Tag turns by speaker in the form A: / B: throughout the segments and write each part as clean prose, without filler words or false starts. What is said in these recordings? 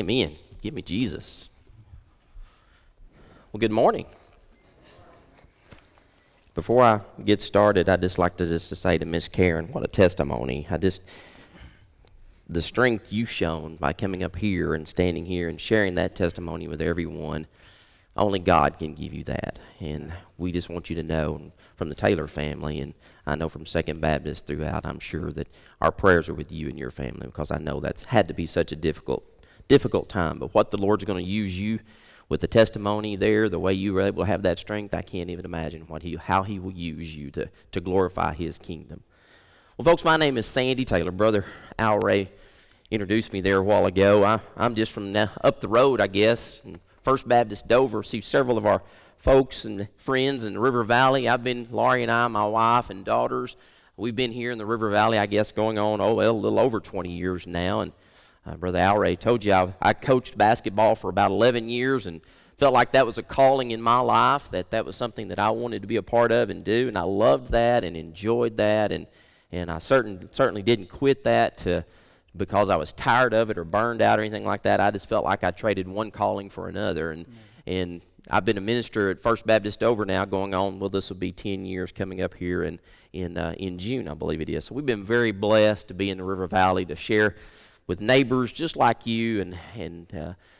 A: Amen. Give me Jesus. Well, good morning. Before I get started, I'd just like to say to Miss Karen, what a testimony. The strength you've shown by coming up here and standing here and sharing that testimony with everyone, only God can give you that. And we just want you to know from the Taylor family, and I know from Second Baptist throughout, I'm sure that our prayers are with you and your family, because I know that's had to be such a difficult time. But what the Lord's going to use you with the testimony there, the way you were able to have that strength, I can't even imagine how He will use you to glorify His kingdom. Well, folks, my name is Sandy Taylor. Brother Al Ray introduced me there a while ago. I'm just from up the road, I guess, in First Baptist Dover. See several of our folks and friends in the River Valley. Laurie and I, my wife and daughters, we've been here in the River Valley, I guess, going on, a little over 20 years now. And Brother Al Ray told you I coached basketball for about 11 years and felt like that was a calling in my life, that was something that I wanted to be a part of and do, and I loved that and enjoyed that, and I certainly didn't quit that because I was tired of it or burned out or anything like that. I just felt like I traded one calling for another, and I've been a minister at First Baptist Dover now, going on, well, this will be 10 years coming up here in June, I believe it is. So we've been very blessed to be in the River Valley, to share with neighbors just like you, and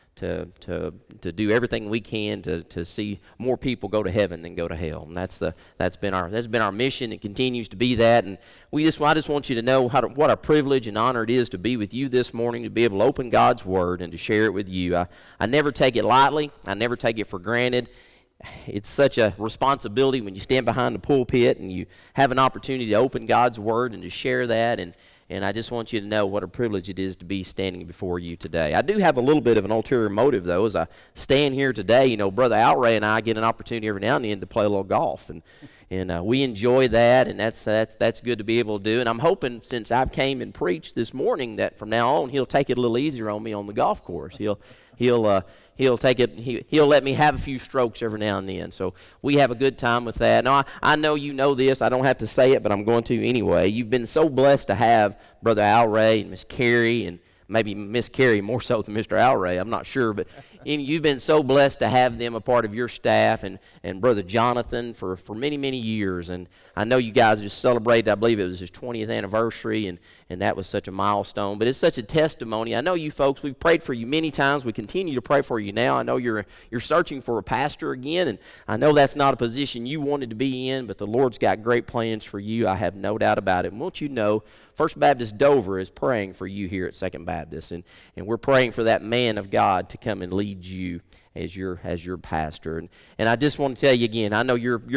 A: to do everything we can to see more people go to heaven than go to hell. And that's been our mission. It continues to be that. And I just want you to know what a privilege and honor it is to be with you this morning, to be able to open God's Word and to share it with you. I never take it lightly. I never take it for granted. It's such a responsibility when you stand behind the pulpit and you have an opportunity to open God's Word and to share that. And I just want you to know what a privilege it is to be standing before you today. I do have a little bit of an ulterior motive, though, as I stand here today. You know, Brother Al Ray and I get an opportunity every now and then to play a little golf, and we enjoy that, and that's good to be able to do. And I'm hoping, since I came and preached this morning, that from now on he'll take it a little easier on me on the golf course. He'll take it. He'll let me have a few strokes every now and then. So we have a good time with that. Now, I know you know this. I don't have to say it, but I'm going to anyway. You've been so blessed to have Brother Al Ray and Miss Carrie, and maybe Miss Carrie more so than Mr. Al Ray. I'm not sure, but you've been so blessed to have them a part of your staff, and Brother Jonathan for many, many years. And I know you guys just celebrated, I believe it was his 20th anniversary, and that was such a milestone. But it's such a testimony. I know you folks, we've prayed for you many times. We continue to pray for you now. I know you're searching for a pastor again, and I know that's not a position you wanted to be in, but the Lord's got great plans for you. I have no doubt about it. And won't you know, First Baptist Dover is praying for you here at Second Baptist, and we're praying for that man of God to come and lead you as your pastor. And I just want to tell you again, I know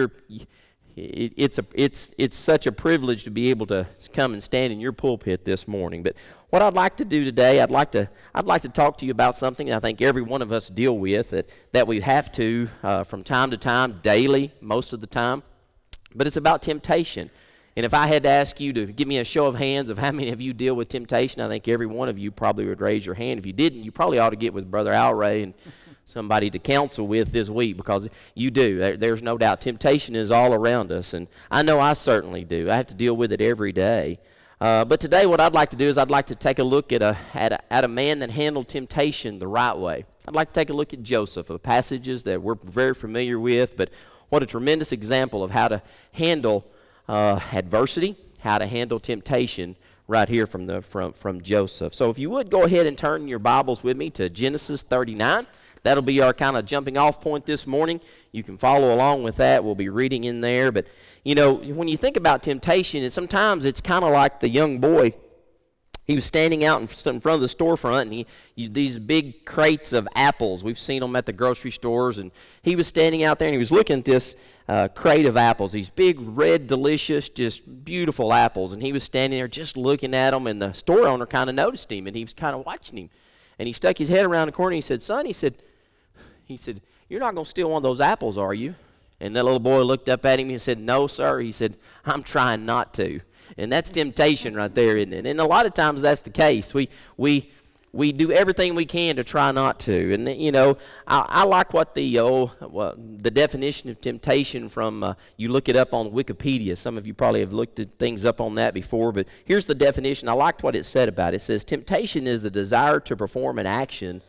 A: it's such a privilege to be able to come and stand in your pulpit this morning. But what I'd like to do today, I'd like to talk to you about something I think every one of us deal with, that we have to from time to time, daily, most of the time. But it's about temptation. And if I had to ask you to give me a show of hands of how many of you deal with temptation, I think every one of you probably would raise your hand. If you didn't, you probably ought to get with Brother Al Ray and somebody to counsel with this week, because you do. There's no doubt. Temptation is all around us, and I know I certainly do. I have to deal with it every day. But today what I'd like to do is I'd like to take a look at a man that handled temptation the right way. I'd like to take a look at Joseph, of passages that we're very familiar with, but what a tremendous example of how to handle adversity, how to handle temptation, right here from Joseph. So if you would go ahead and turn your Bibles with me to Genesis 39. That'll be our kind of jumping off point this morning. You can follow along with that. We'll be reading in there. But, you know, when you think about temptation, sometimes it's kind of like the young boy. He was standing out in front of the storefront, and these big crates of apples. We've seen them at the grocery stores. And he was standing out there, and he was looking at this crate of apples, these big, red, delicious, just beautiful apples. And he was standing there just looking at them, and the store owner kind of noticed him, and he was kind of watching him. And he stuck his head around the corner, and he said, "Son," he said, "you're not going to steal one of those apples, are you?" And that little boy looked up at him and said, "No, sir." He said, "I'm trying not to." And that's temptation right there, isn't it? And a lot of times that's the case. We do everything we can to try not to. And, you know, I like what the definition of temptation from, you look it up on Wikipedia. Some of you probably have looked at things up on that before, but here's the definition. I liked what it said about it. It says, temptation is the desire to perform an action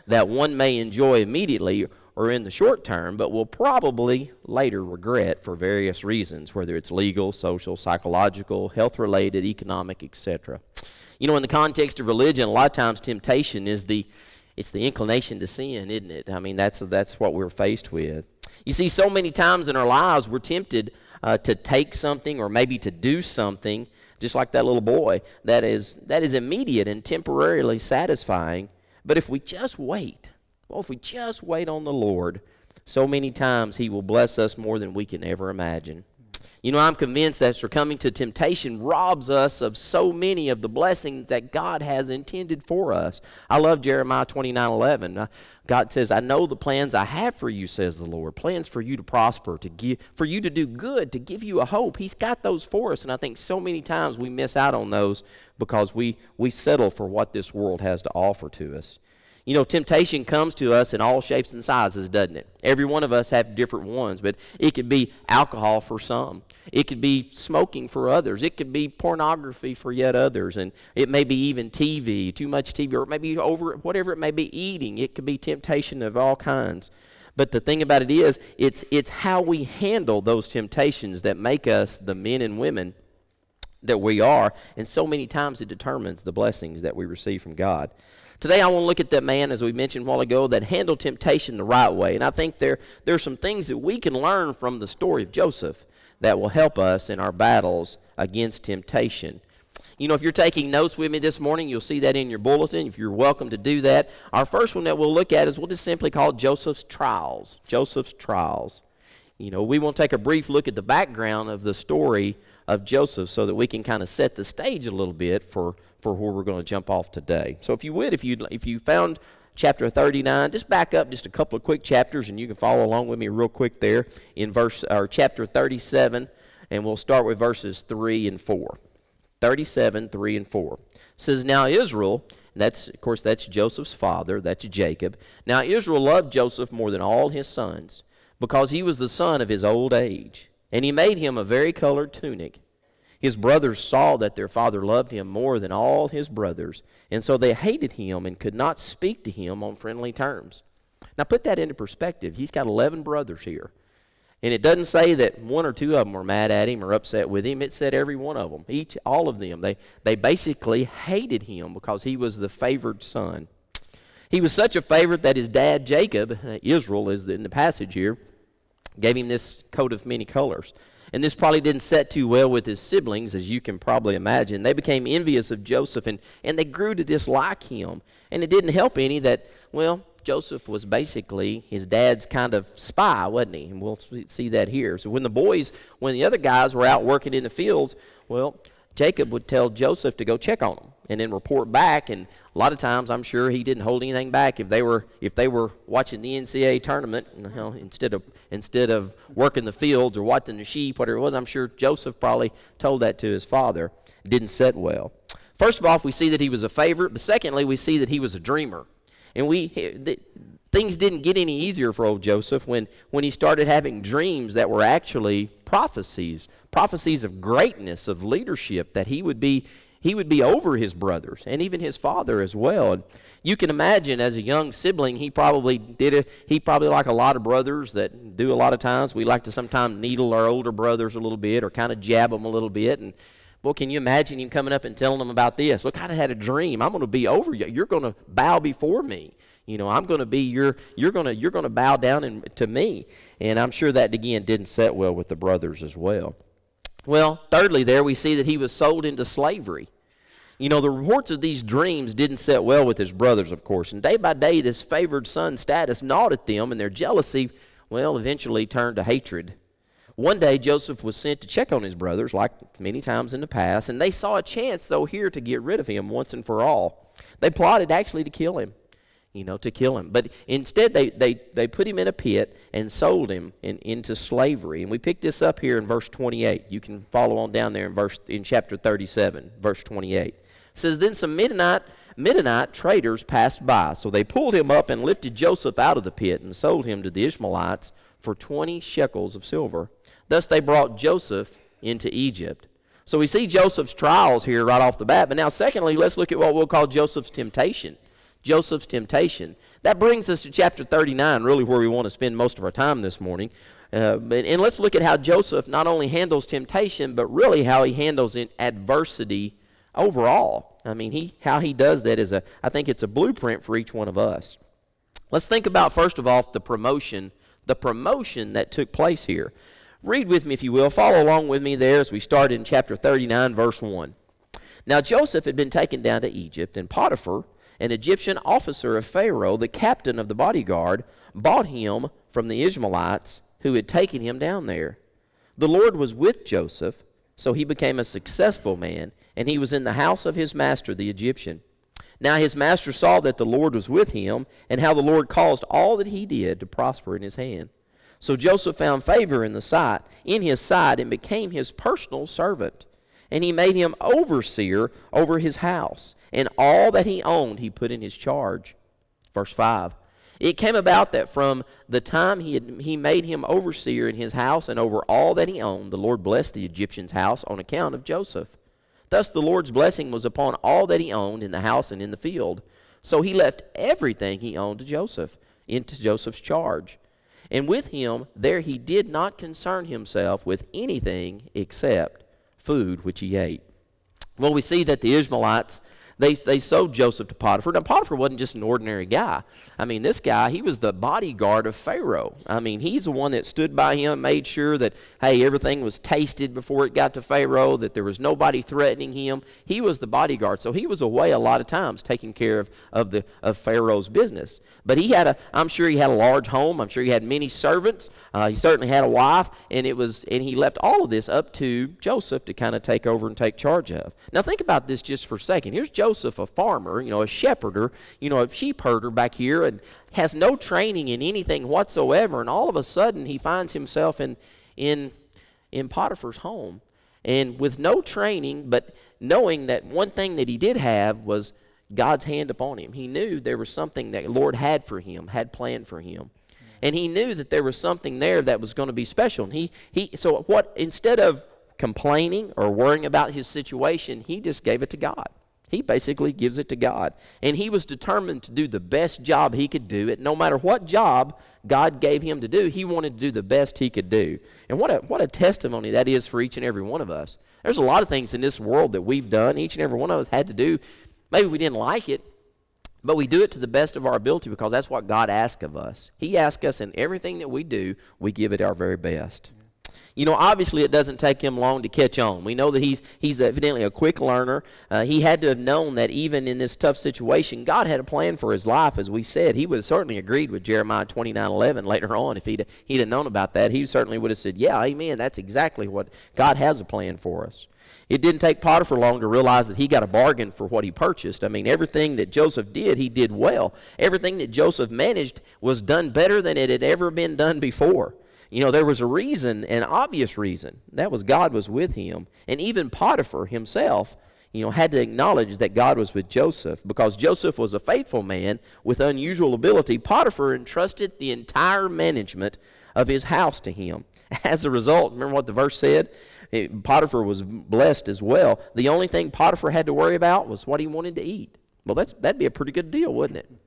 A: that one may enjoy immediately or in the short term, but will probably later regret for various reasons, whether it's legal, social, psychological, health-related, economic, etc. You know, in the context of religion, a lot of times temptation is it's the inclination to sin, isn't it? I mean, that's what we're faced with. You see, so many times in our lives, we're tempted to take something or maybe to do something, just like that little boy, that is immediate and temporarily satisfying. But if we just wait, if we just wait on the Lord, so many times He will bless us more than we can ever imagine. You know, I'm convinced that succumbing to temptation robs us of so many of the blessings that God has intended for us. I love Jeremiah 29:11. God says, I know the plans I have for you, says the Lord. Plans for you to prosper, for you to do good, to give you a hope. He's got those for us, and I think so many times we miss out on those because we settle for what this world has to offer to us. You know, temptation comes to us in all shapes and sizes, doesn't it? Every one of us have different ones, but it could be alcohol for some. It could be smoking for others. It could be pornography for yet others, and it may be even TV, too much TV, or it may be whatever it may be, eating. It could be temptation of all kinds. But the thing about it is, it's how we handle those temptations that make us the men and women that we are, and so many times it determines the blessings that we receive from God. Today I want to look at that man, as we mentioned a while ago, that handled temptation the right way. And I think there are some things that we can learn from the story of Joseph that will help us in our battles against temptation. You know, if you're taking notes with me this morning, you'll see that in your bulletin. If you're welcome to do that. Our first one that we'll look at is we'll just simply call Joseph's trials. Joseph's trials. You know, we want to take a brief look at the background of the story of Joseph so that we can kind of set the stage a little bit for where we're going to jump off today. So if you would, if you found chapter 39, just back up just a couple of quick chapters, and you can follow along with me real quick there in chapter 37, and we'll start with verses 3 and 4. 37, 3 and 4. It says, Now Israel, that's Joseph's father, that's Jacob. Now Israel loved Joseph more than all his sons, because he was the son of his old age, and he made him a varicolored tunic. His brothers saw that their father loved him more than all his brothers, and so they hated him and could not speak to him on friendly terms. Now put that into perspective. He's got 11 brothers here. And it doesn't say that one or two of them were mad at him or upset with him. It said every one of them, all of them. They basically hated him because he was the favored son. He was such a favorite that his dad, Jacob, Israel is in the passage here, gave him this coat of many colors. And this probably didn't set too well with his siblings, as you can probably imagine. They became envious of Joseph, and they grew to dislike him. And it didn't help any that, Joseph was basically his dad's kind of spy, wasn't he? And we'll see that here. So when the other guys were out working in the fields, Jacob would tell Joseph to go check on them and then report back. And a lot of times, I'm sure he didn't hold anything back if they were watching the NCAA tournament. Instead of working the fields or watching the sheep, whatever it was, I'm sure Joseph probably told that to his father. It didn't set well. First of all, we see that he was a favorite, but secondly, we see that he was a dreamer. And things didn't get any easier for old Joseph when he started having dreams that were actually prophecies of greatness, of leadership, that he would be over his brothers and even his father as well. And you can imagine, as a young sibling, he probably like a lot of brothers that do a lot of times. We like to sometimes needle our older brothers a little bit or kind of jab them a little bit. And can you imagine him coming up and telling them about this? Look, I had a dream. I'm going to be over you. You're going to bow before me. I'm going to be you're going to bow down to me. And I'm sure that again didn't set well with the brothers as well. Well, thirdly, there we see that he was sold into slavery. The reports of these dreams didn't set well with his brothers, of course. And day by day, this favored son status gnawed at them, and their jealousy, eventually turned to hatred. One day, Joseph was sent to check on his brothers, like many times in the past, and they saw a chance, though, here to get rid of him once and for all. They plotted actually to kill him. But instead they put him in a pit and sold him into slavery. And we pick this up here in verse 28. You can follow on down there in chapter 37, verse 28. It says, Then some Midianite traders passed by. So they pulled him up and lifted Joseph out of the pit and sold him to the Ishmaelites for 20 shekels of silver. Thus they brought Joseph into Egypt. So we see Joseph's trials here right off the bat. But now secondly, let's look at what we'll call Joseph's temptation. Joseph's temptation. That brings us to chapter 39, really where we want to spend most of our time this morning. And let's look at how Joseph not only handles temptation, but really how he handles adversity overall. I mean, how he does that I think it's a blueprint for each one of us. Let's think about, first of all, the promotion that took place here. Read with me, if you will. Follow along with me there as we start in chapter 39, verse 1. Now Joseph had been taken down to Egypt, and Potiphar, an Egyptian officer of Pharaoh, the captain of the bodyguard, bought him from the Ishmaelites who had taken him down there. The Lord was with Joseph, so he became a successful man, and he was in the house of his master, the Egyptian. Now his master saw that the Lord was with him, and how the Lord caused all that he did to prosper in his hand. So Joseph found favor in his sight, and became his personal servant. And he made him overseer over his house, and all that he owned he put in his charge. Verse 5. It came about that from the time he made him overseer in his house and over all that he owned, the Lord blessed the Egyptian's house on account of Joseph. Thus the Lord's blessing was upon all that he owned in the house and in the field. So he left everything he owned to Joseph, into Joseph's charge. And with him there he did not concern himself with anything except food which he ate. Well, we see that the Ishmaelites, they sold Joseph to Potiphar. Now, Potiphar wasn't just an ordinary guy. I mean, this guy, he was the bodyguard of Pharaoh. I mean, he's the one that stood by him, made sure that, hey, everything was tasted before it got to Pharaoh, that there was nobody threatening him. He was the bodyguard, so he was away a lot of times taking care of Pharaoh's business. But I'm sure he had a large home. I'm sure he had many servants. He certainly had a wife, and he left all of this up to Joseph to kind of take over and take charge of. Now, think about this just for a second. Here's Joseph, a farmer, a shepherder, a sheep herder back here, and has no training in anything whatsoever, and all of a sudden he finds himself in Potiphar's home, and with no training, but knowing that one thing that he did have was God's hand upon him. He knew there was something that the Lord had for him, had planned for him. And he knew that there was something there that was going to be special. And instead of complaining or worrying about his situation, he just gave it to God. He basically gives it to God. And he was determined to do the best job he could do. It no matter what job God gave him to do, he wanted to do the best he could do. And what a testimony that is for each and every one of us. There's a lot of things in this world that we've done, each and every one of us had to do. Maybe we didn't like it, but we do it to the best of our ability because that's what God asks of us. He asks us in everything that we do, we give it our very best. Obviously it doesn't take him long to catch on. We know that he's evidently a quick learner. He had to have known that even in this tough situation, God had a plan for his life. As we said, he would have certainly agreed with Jeremiah 29:11 later on. If he'd have known about that, he certainly would have said, yeah, amen, that's exactly what God has a plan for us. It didn't take Potiphar long to realize that he got a bargain for what he purchased. I mean, everything that Joseph did, he did well. Everything that Joseph managed was done better than it had ever been done before. There was a reason, an obvious reason. That was God was with him. And even Potiphar himself, had to acknowledge that God was with Joseph. Because Joseph was a faithful man with unusual ability, Potiphar entrusted the entire management of his house to him. As a result, remember what the verse said? Potiphar was blessed as well. The only thing Potiphar had to worry about was what he wanted to eat. Well, that'd be a pretty good deal, wouldn't it?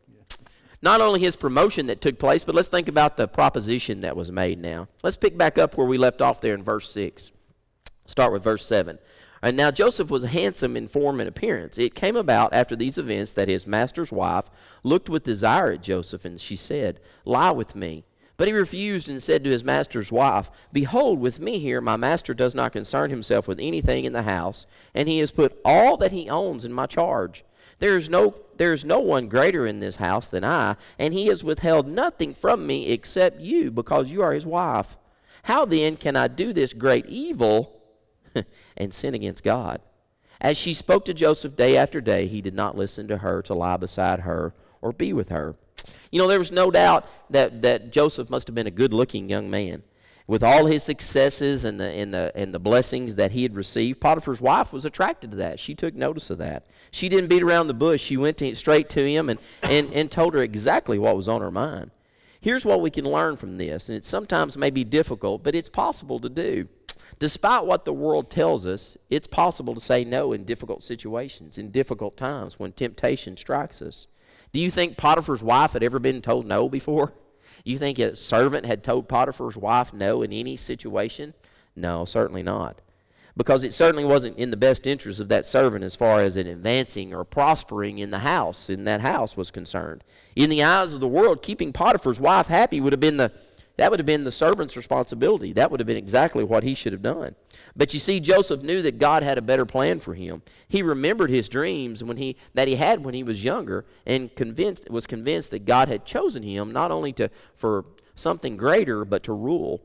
A: Not only his promotion that took place, but let's think about the proposition that was made now. Let's pick back up where we left off there in verse 6. Start with verse 7. And now Joseph was handsome in form and appearance. It came about after these events that his master's wife looked with desire at Joseph, and she said, "Lie with me." But he refused and said to his master's wife, "Behold, with me here my master does not concern himself with anything in the house, and he has put all that he owns in my charge. There is no one greater in this house than I, and he has withheld nothing from me except you, because you are his wife. How then can I do this great evil and sin against God?" As she spoke to Joseph day after day, he did not listen to her to lie beside her or be with her. There was no doubt that Joseph must have been a good-looking young man. With all his successes and the blessings that he had received, Potiphar's wife was attracted to that. She took notice of that. She didn't beat around the bush. She went straight to him and told her exactly what was on her mind. Here's what we can learn from this, and it sometimes may be difficult, but it's possible to do. Despite what the world tells us, it's possible to say no in difficult situations, in difficult times when temptation strikes us. Do you think Potiphar's wife had ever been told no before? You think a servant had told Potiphar's wife no in any situation? No, certainly not. Because it certainly wasn't in the best interest of that servant as far as it advancing or prospering in the house, in that house was concerned. In the eyes of the world, keeping Potiphar's wife happy would have been the servant's responsibility. That would have been exactly what he should have done. But you see, Joseph knew that God had a better plan for him. He remembered his dreams that he had when he was younger, and was convinced that God had chosen him not only for something greater, but to rule.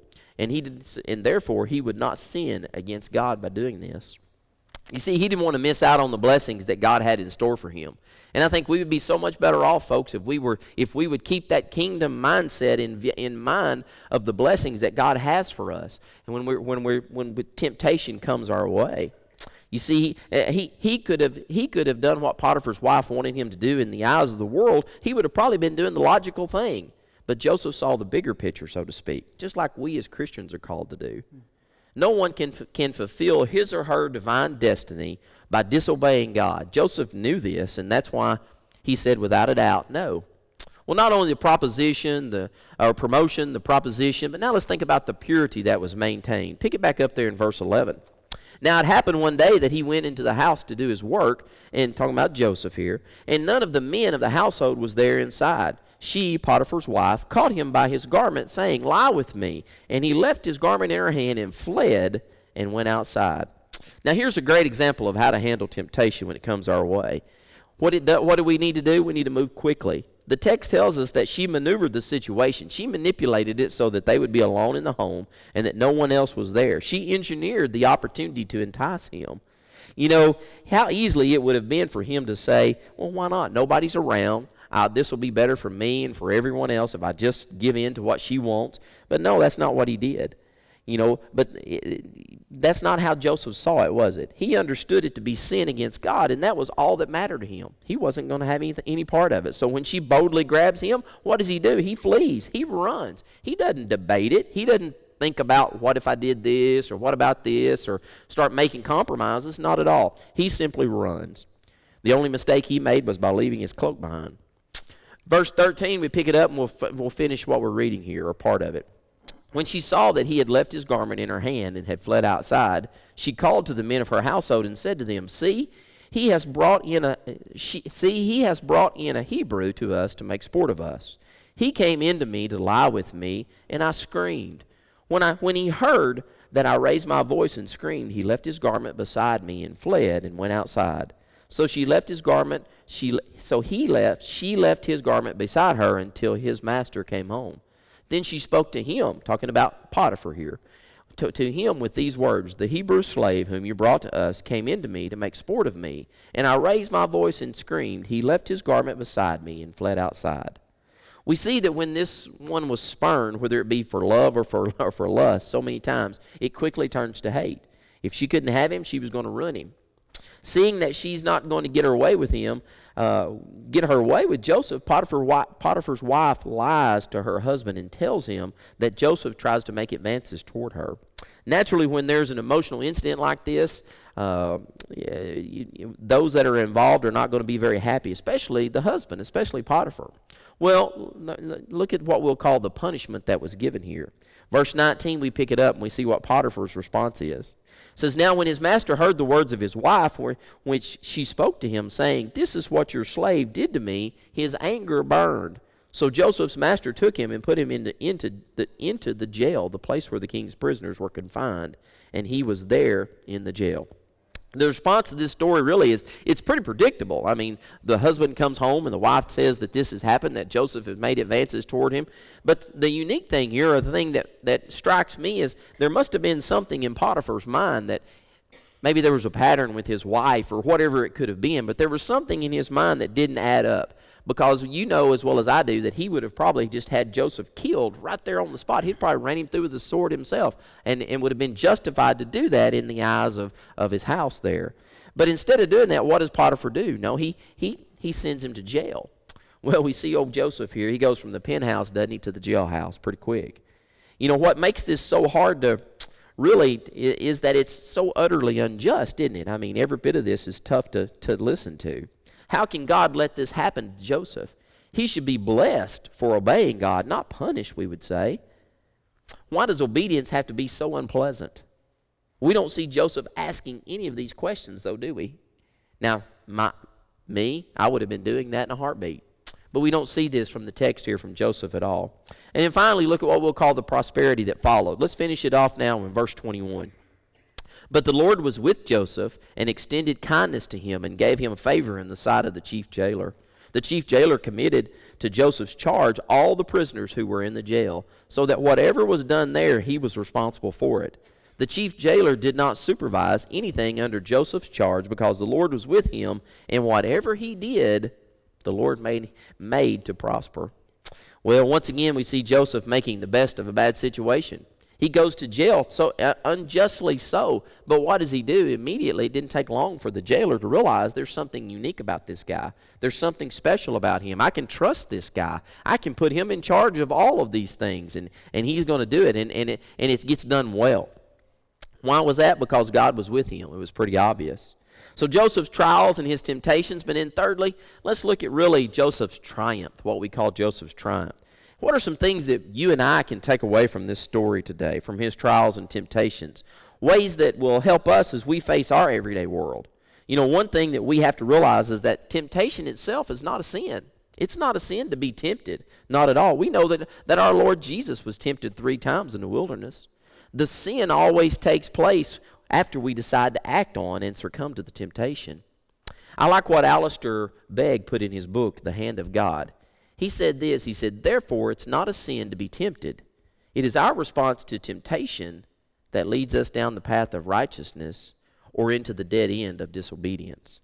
A: And therefore he would not sin against God by doing this. You see, he didn't want to miss out on the blessings that God had in store for him. And I think we would be so much better off, folks, if we would keep that kingdom mindset in mind of the blessings that God has for us. And when temptation comes our way, you see, he could have done what Potiphar's wife wanted him to do in the eyes of the world. He would have probably been doing the logical thing. But Joseph saw the bigger picture, so to speak, just like we as Christians are called to do. No one can fulfill his or her divine destiny by disobeying God. Joseph knew this, and that's why he said without a doubt, no. Well, not only the proposition, promotion, the proposition, but now let's think about the purity that was maintained. Pick it back up there in verse 11. Now it happened one day that he went into the house to do his work, and talking about Joseph here, and none of the men of the household was there inside. She, Potiphar's wife, caught him by his garment, saying, "Lie with me." And he left his garment in her hand and fled and went outside. Now here's a great example of how to handle temptation when it comes our way. What do we need to do? We need to move quickly. The text tells us that she maneuvered the situation. She manipulated it so that they would be alone in the home and that no one else was there. She engineered the opportunity to entice him. You know, how easily it would have been for him to say, well, why not? Nobody's around. This will be better for me and for everyone else if I just give in to what she wants. But no, that's not what he did. You know, but that's not how Joseph saw it, was it? He understood it to be sin against God, and that was all that mattered to him. He wasn't going to have any part of it. So when she boldly grabs him, what does he do? He flees. He runs. He doesn't debate it. He doesn't think about what if I did this or what about this or start making compromises. Not at all. He simply runs. The only mistake he made was by leaving his cloak behind. Verse 13, we pick it up and we'll finish what we're reading here, or part of it. When she saw that he had left his garment in her hand and had fled outside, she called to the men of her household and said to them, "See, he has brought in a Hebrew to us to make sport of us. He came in to me to lie with me, and I screamed. When he heard that I raised my voice and screamed, he left his garment beside me and fled and went outside. So she left his garment. She left his garment beside her until his master came home. Then she spoke to him," talking about Potiphar here, to him with these words, "The Hebrew slave whom you brought to us came in to me to make sport of me, and I raised my voice and screamed. He left his garment beside me and fled outside." We see that when this one was spurned, whether it be for love or for lust, so many times, it quickly turns to hate. If she couldn't have him, she was going to ruin him. Seeing that she's not going to get her way with him, get her way with Joseph, Potiphar's wife lies to her husband and tells him that Joseph tries to make advances toward her. Naturally, when there's an emotional incident like this, those that are involved are not going to be very happy, especially the husband, especially Potiphar. Well, look at what we'll call the punishment that was given here. Verse 19, we pick it up and we see what Potiphar's response is. It says, "Now when his master heard the words of his wife, which she spoke to him, saying, 'This is what your slave did to me,' his anger burned. So Joseph's master took him and put him into the jail, the place where the king's prisoners were confined, and he was there in the jail." The response to this story really is, it's pretty predictable. I mean, the husband comes home and the wife says that this has happened, that Joseph has made advances toward him. But the unique thing here, or the thing that strikes me, is there must have been something in Potiphar's mind that maybe there was a pattern with his wife or whatever it could have been, but there was something in his mind that didn't add up. Because you know as well as I do that he would have probably just had Joseph killed right there on the spot. He'd probably ran him through with the sword himself and would have been justified to do that in the eyes of his house there. But instead of doing that, what does Potiphar do? No, he sends him to jail. Well, we see old Joseph here. He goes from the penthouse, doesn't he, to the jailhouse pretty quick. You know, what makes this so hard to really is that it's so utterly unjust, isn't it? I mean, every bit of this is tough to listen to. How can God let this happen to Joseph? He should be blessed for obeying God, not punished, we would say. Why does obedience have to be so unpleasant? We don't see Joseph asking any of these questions, though, do we? Now, I would have been doing that in a heartbeat. But we don't see this from the text here from Joseph at all. And then finally, look at what we'll call the prosperity that followed. Let's finish it off now in verse 21. But the Lord was with Joseph and extended kindness to him and gave him a favor in the sight of the chief jailer. The chief jailer committed to Joseph's charge all the prisoners who were in the jail, so that whatever was done there, he was responsible for it. The chief jailer did not supervise anything under Joseph's charge because the Lord was with him, and whatever he did, the Lord made to prosper. Well, once again, we see Joseph making the best of a bad situation. He goes to jail, so unjustly so. But what does he do? Immediately, it didn't take long for the jailer to realize there's something unique about this guy. There's something special about him. I can trust this guy. I can put him in charge of all of these things, and he's going to do it, and it gets done well. Why was that? Because God was with him. It was pretty obvious. So Joseph's trials and his temptations, but then thirdly, let's look at really Joseph's triumph, what we call Joseph's triumph. What are some things that you and I can take away from this story today, from his trials and temptations? Ways that will help us as we face our everyday world. You know, one thing that we have to realize is that temptation itself is not a sin. It's not a sin to be tempted, not at all. We know that our Lord Jesus was tempted 3 times in the wilderness. The sin always takes place after we decide to act on and succumb to the temptation. I like what Alistair Begg put in his book, The Hand of God. He said this, he said, therefore it's not a sin to be tempted. It is our response to temptation that leads us down the path of righteousness or into the dead end of disobedience.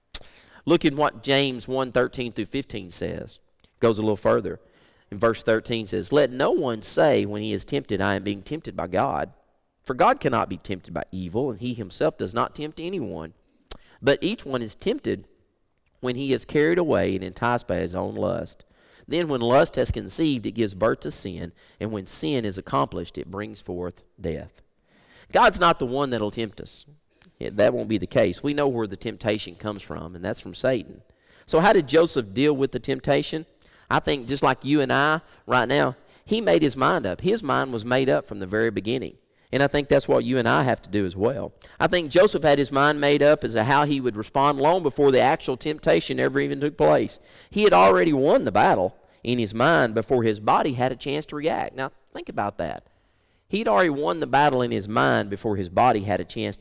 A: Look at what James 1:13 through 15 says. It goes a little further. In verse 13 says, let no one say when he is tempted, I am being tempted by God. For God cannot be tempted by evil, and he himself does not tempt anyone. But each one is tempted when he is carried away and enticed by his own lust. Then when lust has conceived, it gives birth to sin, and when sin is accomplished, it brings forth death. God's not the one that'll tempt us. That won't be the case. We know where the temptation comes from, and that's from Satan. So how did Joseph deal with the temptation? I think just like you and I right now, he made his mind up. His mind was made up from the very beginning. And I think that's what you and I have to do as well. I think Joseph had his mind made up as to how he would respond long before the actual temptation ever even took place. He had already won the battle in his mind before his body had a chance to react. Now, think about that. He'd already won the battle in his mind before his body had a chance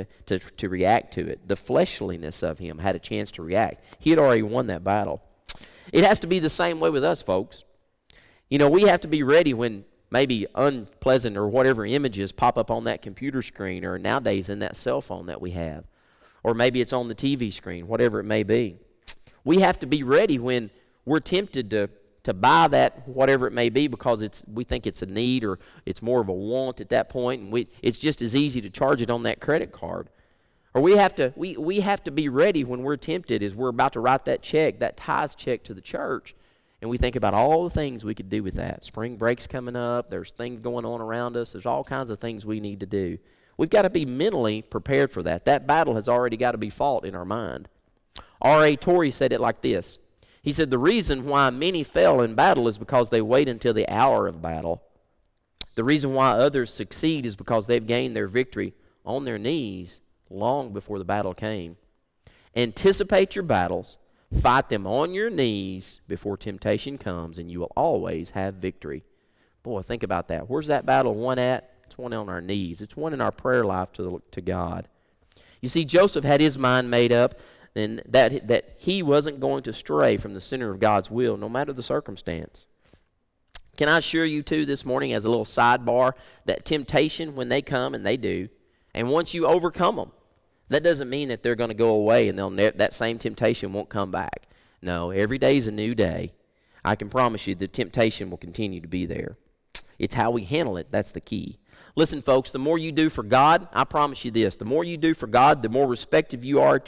A: to react to it. The fleshliness of him had a chance to react. He had already won that battle. It has to be the same way with us, folks. You know, we have to be ready when maybe unpleasant or whatever images pop up on that computer screen, or nowadays in that cell phone that we have. Or maybe it's on the TV screen, whatever it may be. We have to be ready when we're tempted to buy that, whatever it may be, because we think it's a need or it's more of a want at that point, and it's just as easy to charge it on that credit card. Or we have to be ready when we're tempted as we're about to write that check, that tithe check to the church, and we think about all the things we could do with that. Spring break's coming up. There's things going on around us. There's all kinds of things we need to do. We've got to be mentally prepared for that. That battle has already got to be fought in our mind. R.A. Torrey said it like this. He said, the reason why many fail in battle is because they wait until the hour of battle. The reason why others succeed is because they've gained their victory on their knees long before the battle came. Anticipate your battles. Fight them on your knees before temptation comes, and you will always have victory. Boy, think about that. Where's that battle won at? It's won on our knees. It's won in our prayer life to God. You see, Joseph had his mind made up and that he wasn't going to stray from the center of God's will, no matter the circumstance. Can I assure you, too, this morning, as a little sidebar, that temptation, when they come, and they do, and once you overcome them, that doesn't mean that they're going to go away and that same temptation won't come back. No, every day is a new day. I can promise you the temptation will continue to be there. It's how we handle it that's the key. Listen, folks, the more you do for God, I promise you this, the more you do for God, the more respected you are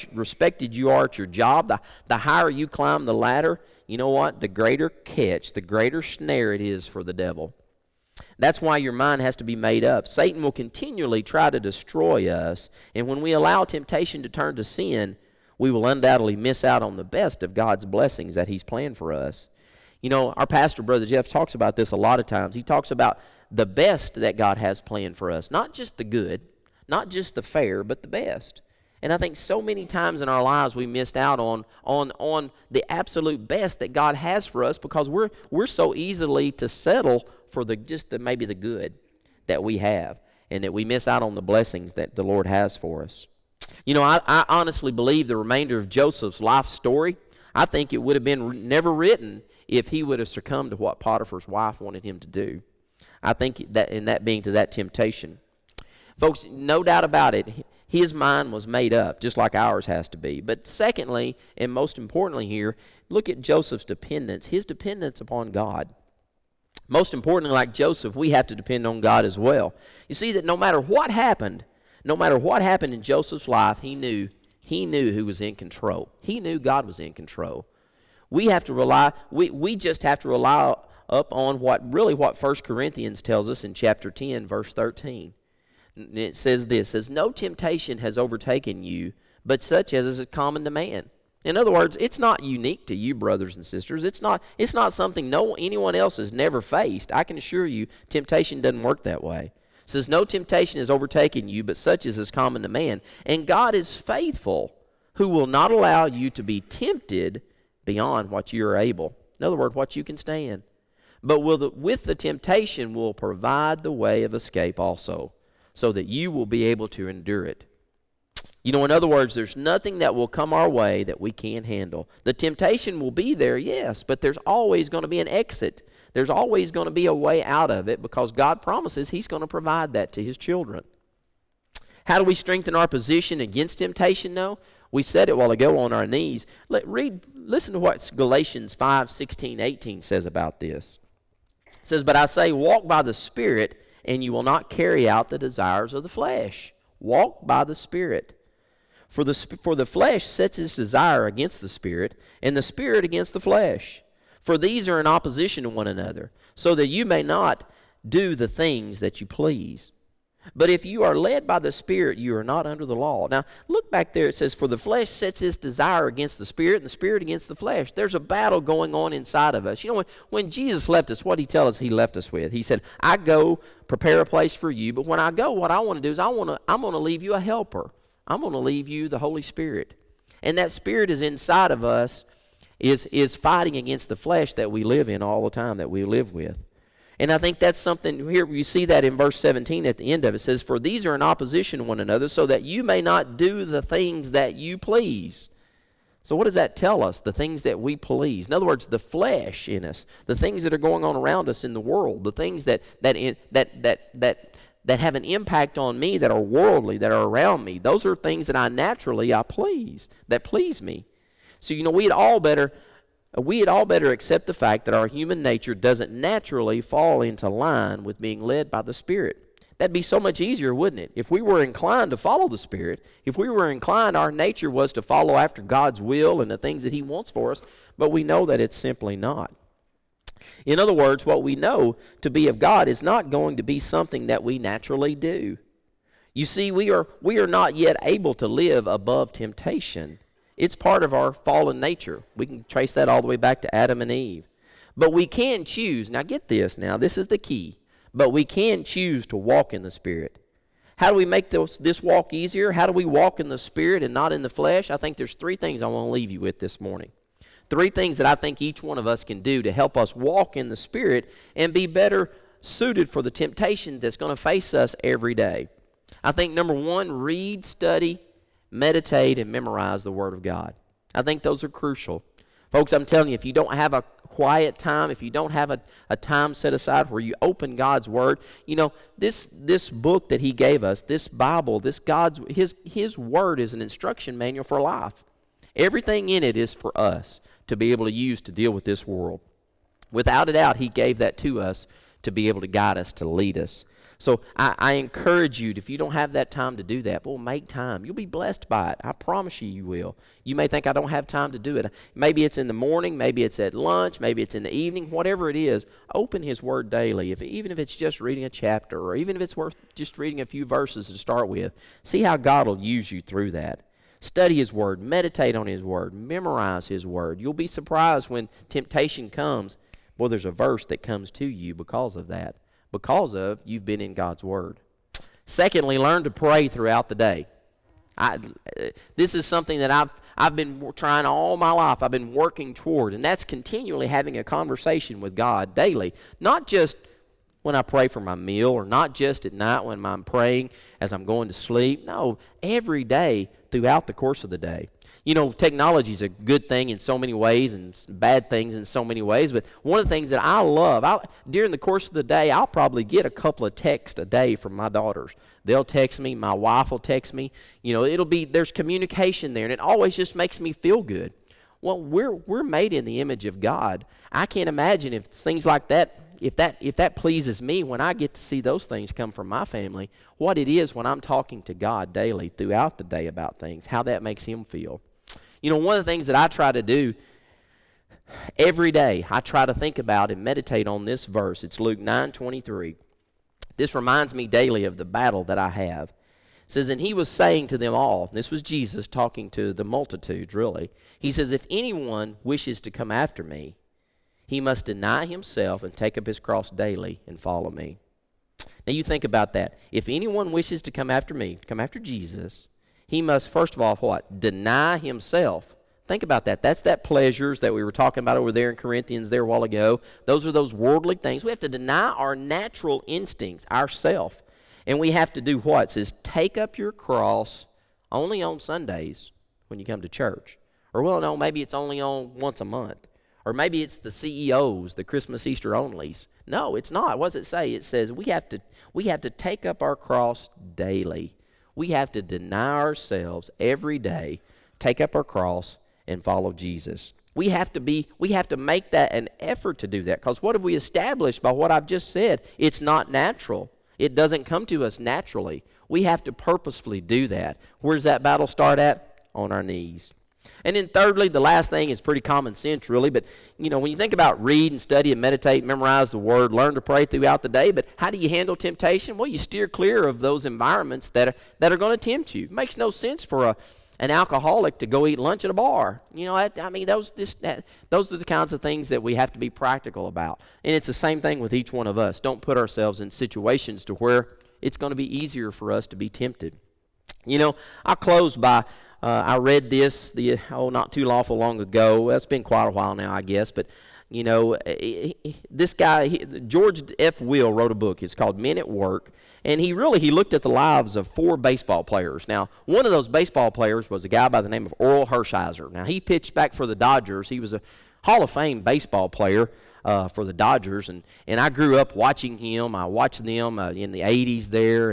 A: at your job, the higher you climb the ladder, you know what? The greater catch, the greater snare it is for the devil. That's why your mind has to be made up. Satan will continually try to destroy us, and when we allow temptation to turn to sin, we will undoubtedly miss out on the best of God's blessings that he's planned for us. You know, our pastor, Brother Jeff, talks about this a lot of times. He talks about the best that God has planned for us. Not just the good, not just the fair, but the best. And I think so many times in our lives we missed out on the absolute best that God has for us because we're so easily to settle for maybe the good that we have, and that we miss out on the blessings that the Lord has for us. You know, I honestly believe the remainder of Joseph's life story, I think it would have been never written if he would have succumbed to what Potiphar's wife wanted him to do. I think that being to that temptation. Folks, no doubt about it, his mind was made up, just like ours has to be. But secondly, and most importantly here, look at Joseph's dependence, his dependence upon God. Most importantly, like Joseph, we have to depend on God as well. You see that no matter what happened in Joseph's life, he knew who was in control. He knew God was in control. We just have to rely up on what 1 Corinthians tells us in chapter 10, verse 13. It says this, no temptation has overtaken you, but such as is common to man. In other words, it's not unique to you, brothers and sisters. It's not something anyone else has never faced. I can assure you, temptation doesn't work that way. It says, no temptation has overtaken you, but such as is common to man. And God is faithful, who will not allow you to be tempted beyond what you are able. In other words, what you can stand. But with the temptation will provide the way of escape also, so that you will be able to endure it. You know, in other words, there's nothing that will come our way that we can't handle. The temptation will be there, yes, but there's always going to be an exit. There's always going to be a way out of it because God promises He's going to provide that to His children. How do we strengthen our position against temptation, though? We said it while ago on our knees. Listen to what Galatians 5:16-18 says about this. It says, but I say, walk by the Spirit, and you will not carry out the desires of the flesh. Walk by the Spirit. For the flesh sets its desire against the Spirit, and the Spirit against the flesh. For these are in opposition to one another, so that you may not do the things that you please. But if you are led by the Spirit, you are not under the law. Now, look back there. It says, for the flesh sets its desire against the Spirit, and the Spirit against the flesh. There's a battle going on inside of us. You know, when Jesus left us, what did He tell us He left us with? He said, I go prepare a place for you, but when I go, what I want to do is I'm going to leave you a helper. I'm going to leave you the Holy Spirit. And that Spirit is inside of us, is fighting against the flesh that we live in all the time, that we live with. And I think that's something, here you see that in verse 17 at the end of it. It says, for these are in opposition to one another, so that you may not do the things that you please. So what does that tell us? The things that we please. In other words, the flesh in us, the things that are going on around us in the world, the things that have an impact on me, that are worldly, that are around me. Those are things that I please, that please me. So, you know, we'd all better accept the fact that our human nature doesn't naturally fall into line with being led by the Spirit. That'd be so much easier, wouldn't it? If we were inclined to follow the Spirit, if we were inclined, our nature was to follow after God's will and the things that He wants for us, but we know that it's simply not. In other words, what we know to be of God is not going to be something that we naturally do. You see, we are not yet able to live above temptation. It's part of our fallen nature. We can trace that all the way back to Adam and Eve. But we can choose, now get this now, this is the key, but we can choose to walk in the Spirit. How do we make this walk easier? How do we walk in the Spirit and not in the flesh? I think there's 3 things I want to leave you with this morning. 3 things that I think each one of us can do to help us walk in the Spirit and be better suited for the temptation that's going to face us every day. I think number 1, read, study, meditate, and memorize the Word of God. I think those are crucial. Folks, I'm telling you, if you don't have a quiet time, if you don't have a time set aside where you open God's Word, you know, this book that He gave us, this Bible, His Word is an instruction manual for life. Everything in it is for us to be able to use to deal with this world. Without a doubt, He gave that to us to be able to guide us, to lead us. So I encourage you, if you don't have that time to do that, well, make time. You'll be blessed by it. I promise you will. You may think, I don't have time to do it. Maybe it's in the morning, maybe it's at lunch, maybe it's in the evening, whatever it is. Open His Word daily, even if it's just reading a chapter, or even if it's worth just reading a few verses to start with. See how God will use you through that. Study His Word, meditate on His Word, memorize His Word. You'll be surprised when temptation comes. Well, there's a verse that comes to you because of that, because of you've been in God's Word. Secondly, learn to pray throughout the day. This is something that I've been trying all my life. I've been working toward, and that's continually having a conversation with God daily. Not just when I pray for my meal, or not just at night when I'm praying as I'm going to sleep. No, every day throughout the course of the day. You know, technology is a good thing in so many ways and bad things in so many ways, but one of the things that I love, during the course of the day, I'll probably get a couple of texts a day from my daughters. They'll text me, my wife will text me. You know, there's communication there, and it always just makes me feel good. Well, we're made in the image of God. I can't imagine if things like that, if that pleases me when I get to see those things come from my family, what it is when I'm talking to God daily throughout the day about things, how that makes Him feel. You know, one of the things that I try to do every day, I try to think about and meditate on this verse. It's Luke 9:23. This reminds me daily of the battle that I have. It says, and He was saying to them all, this was Jesus talking to the multitudes really. He says, if anyone wishes to come after me, he must deny himself and take up his cross daily and follow me. Now you think about that. If anyone wishes to come after me, come after Jesus, he must first of all what? Deny himself. Think about that. That's that pleasures that we were talking about over there in Corinthians there a while ago. Those are those worldly things. We have to deny our natural instincts, ourself. And we have to do what? It says, take up your cross only on Sundays when you come to church. Or, well, no, maybe it's only on once a month. Or maybe it's the CEOs, the Christmas, Easter onlys. No, it's not. What does it say? It says we have to take up our cross daily. We have to deny ourselves every day, take up our cross, and follow Jesus. We have to make that an effort to do that, because what have we established by what I've just said? It's not natural. It doesn't come to us naturally. We have to purposefully do that. Where does that battle start at? On our knees. And then thirdly, the last thing is pretty common sense really, but you know, when you think about read and study and meditate, memorize the Word, learn to pray throughout the day, but how do you handle temptation? Well, you steer clear of those environments that are going to tempt you. It makes no sense for an alcoholic to go eat lunch at a bar. You know, those are the kinds of things that we have to be practical about. And it's the same thing with each one of us. Don't put ourselves in situations to where it's going to be easier for us to be tempted. You know, I'll close by, I read this not too awful long ago. Well, it's been quite a while now, I guess, but you know, this guy, George F. Will, wrote a book. It's called Men at Work, and he looked at the lives of 4 baseball players. Now, one of those baseball players was a guy by the name of Orel Hershiser. Now, he pitched back for the Dodgers. He was a Hall of Fame baseball player for the Dodgers, and I grew up watching him. I watched them in the 80s there,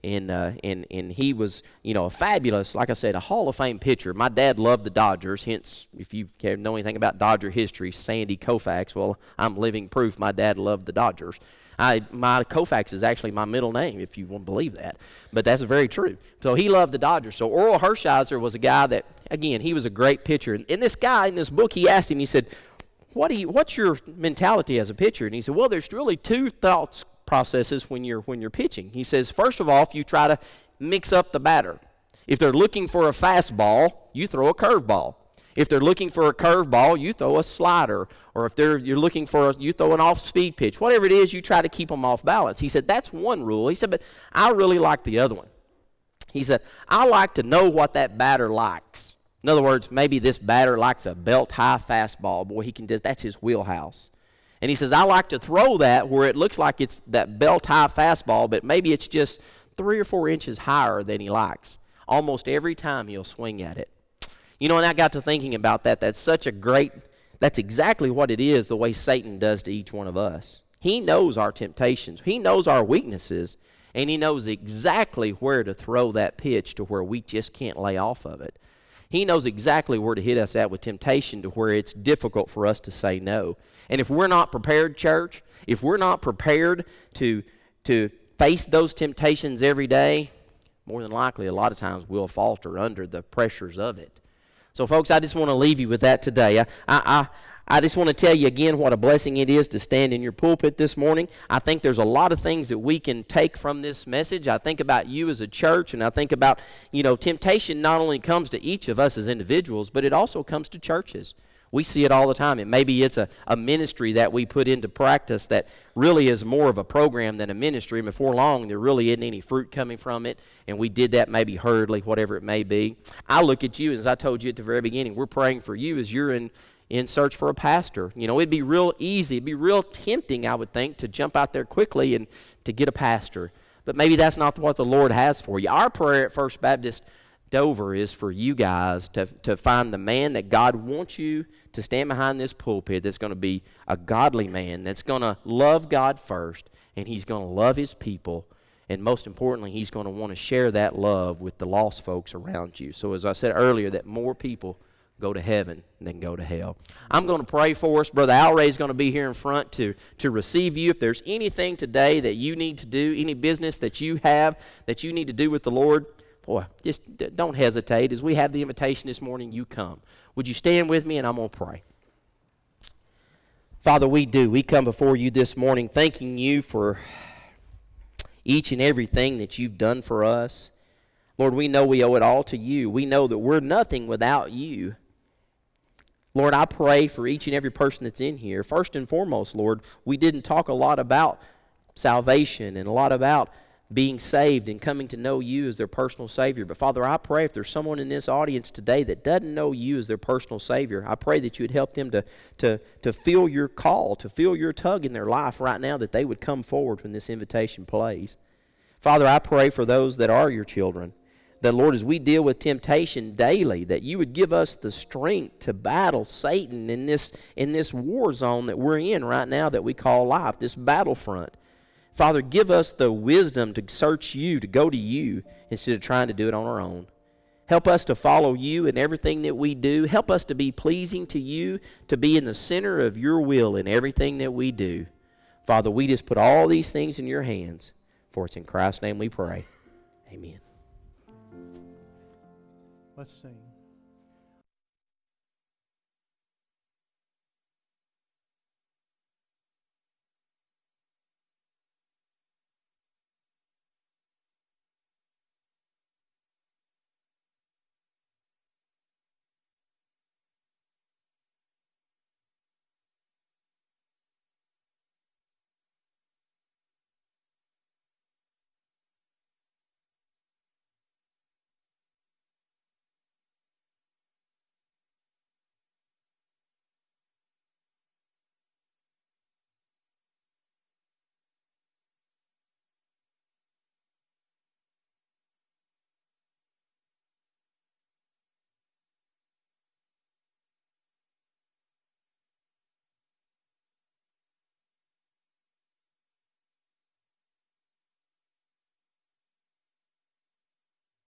A: and he was, you know, a fabulous, like I said, a Hall of Fame pitcher. My dad loved the Dodgers, hence, if you know anything about Dodger history, Sandy Koufax, well, I'm living proof my dad loved the Dodgers. My Koufax is actually my middle name, if you want to believe that, but that's very true. So he loved the Dodgers. So Orel Hershiser was a guy that, again, he was a great pitcher. And this guy in this book, he asked him, he said, what's your mentality as a pitcher? And he said, well, there's really 2 thoughts processes when you're pitching. He says, first of all, if you try to mix up the batter. If they're looking for a fastball, you throw a curveball. If they're looking for a curveball, you throw a slider. Or if you're looking for you throw an off-speed pitch. Whatever it is, you try to keep them off balance. He said, that's one rule. He said, but I really like the other one. He said, I like to know what that batter likes. In other words, maybe this batter likes a belt-high fastball. Boy, that's his wheelhouse. And he says, I like to throw that where it looks like it's that belt-high fastball, but maybe it's just 3 or 4 inches higher than he likes. Almost every time he'll swing at it. You know, and I got to thinking about that. That's exactly what it is, the way Satan does to each one of us. He knows our temptations. He knows our weaknesses. And he knows exactly where to throw that pitch to where we just can't lay off of it. He knows exactly where to hit us at with temptation to where it's difficult for us to say no. And if we're not prepared, church, if we're not prepared to face those temptations every day, more than likely a lot of times we'll falter under the pressures of it. So, folks, I just want to leave you with that today. I just want to tell you again what a blessing it is to stand in your pulpit this morning. I think there's a lot of things that we can take from this message. I think about you as a church, and I think about, you know, temptation not only comes to each of us as individuals, but it also comes to churches. We see it all the time. And maybe it's a ministry that we put into practice that really is more of a program than a ministry. And before long, there really isn't any fruit coming from it. And we did that maybe hurriedly, whatever it may be. I look at you, as I told you at the very beginning, we're praying for you as you're in search for a pastor. You know, it'd be real easy. It'd be real tempting, I would think, to jump out there quickly and to get a pastor. But maybe that's not what the Lord has for you. Our prayer at First Baptist Dover is for you guys to find the man that God wants you to stand behind this pulpit, that's going to be a godly man, that's going to love God first, and he's going to love his people, and most importantly, he's going to want to share that love with the lost folks around you. So as I said earlier, that more people go to heaven than go to hell. I'm going to pray for us. Brother Al Ray is going to be here in front to receive you. If there's anything today that you need to do, any business that you have that you need to do with the Lord, boy, just don't hesitate. As we have the invitation this morning, you come. Would you stand with me, and I'm going to pray. Father, we come before you this morning thanking you for each and everything that you've done for us. Lord, we know we owe it all to you. We know that we're nothing without you. Lord, I pray for each and every person that's in here. First and foremost, Lord, we didn't talk a lot about salvation and a lot about being saved and coming to know you as their personal Savior. But Father, I pray if there's someone in this audience today that doesn't know you as their personal Savior, I pray that you would help them to feel your call, to feel your tug in their life right now, that they would come forward when this invitation plays. Father, I pray for those that are your children, that, Lord, as we deal with temptation daily, that you would give us the strength to battle Satan in this war zone that we're in right now that we call life, this battlefront. Father, give us the wisdom to search you, to go to you, instead of trying to do it on our own. Help us to follow you in everything that we do. Help us to be pleasing to you, to be in the center of your will in everything that we do. Father, we just put all these things in your hands, for it's in Christ's name we pray. Amen.
B: Let's sing.